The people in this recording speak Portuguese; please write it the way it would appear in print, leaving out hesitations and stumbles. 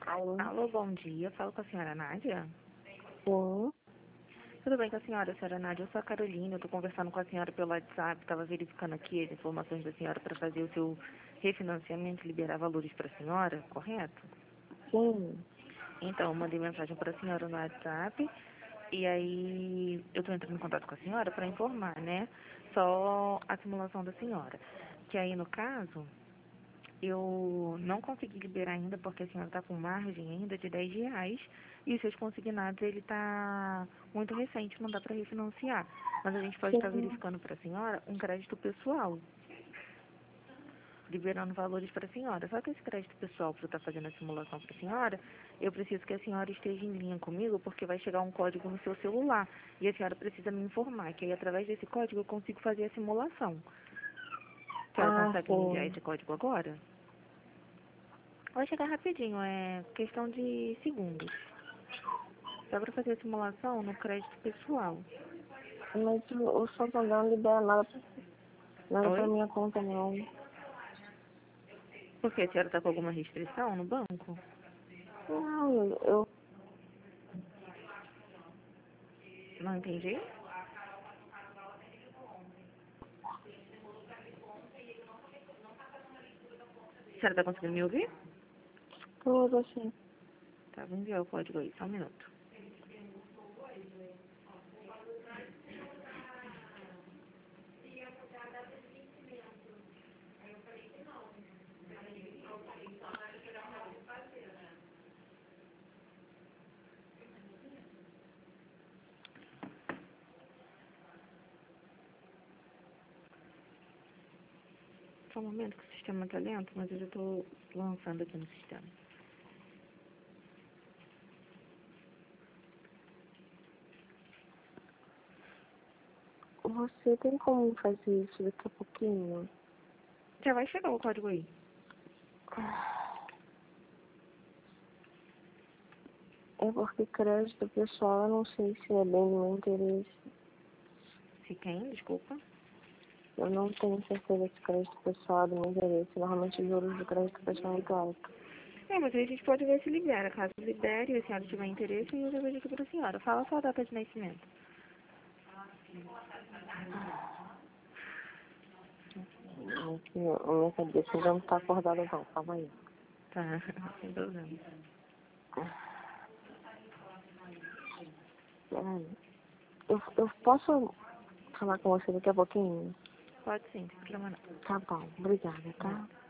Alô? Alô, bom dia. Falo com a senhora Nádia. Sim. Tudo bem com a senhora Nádia? Eu sou a Carolina, eu estou conversando com a senhora pelo WhatsApp, estava verificando aqui as informações da senhora para fazer o seu refinanciamento e liberar valores para a senhora, correto? Sim. Então, eu mandei mensagem para a senhora no WhatsApp e aí eu estou entrando em contato com a senhora para informar, né? Só a simulação da senhora. Que aí, no caso, eu não consegui liberar ainda porque a senhora está com margem ainda de R$ 10 e os seus consignados ele está muito recente, não dá para refinanciar. Mas a gente pode estar Sim. verificando para a senhora um crédito pessoal, liberando valores para a senhora. Só que esse crédito pessoal, para eu estar fazendo a simulação para a senhora, eu preciso que a senhora esteja em linha comigo porque vai chegar um código no seu celular e a senhora precisa me informar, que aí através desse código eu consigo fazer a simulação. A senhora Ah, consegue me enviar sim. esse código agora? Vai chegar rapidinho, é questão de segundos. Só para fazer a simulação no crédito pessoal. Mas o Santander não libera nada pra Oi? minha conta, não. Por quê? A senhora está com alguma restrição no banco? Não, eu... Não entendi. A senhora está conseguindo me ouvir? Tudo assim. Tá, vou enviar o código aí, só um minuto. Só um momento que o sistema está lento, mas eu já estou lançando aqui no sistema. Você tem como fazer isso daqui a pouquinho? Já vai chegar o código aí. É porque crédito pessoal, eu não sei se é bem do meu interesse. Se quem? Desculpa. Eu não tenho certeza se crédito pessoal é do meu interesse. Normalmente os juros do crédito pessoal é muito alto. É, mas aí a gente pode ver se libera. Caso libere e a senhora tiver interesse, eu já vejo aqui para a senhora. Fala só a data de nascimento. A minha cabeça já não tá acordada não. Calma aí. Tá, sem problema. Peraí. Eu posso falar com você daqui a pouquinho? Pode sim, sem problema não. Tá bom. Obrigada, tá?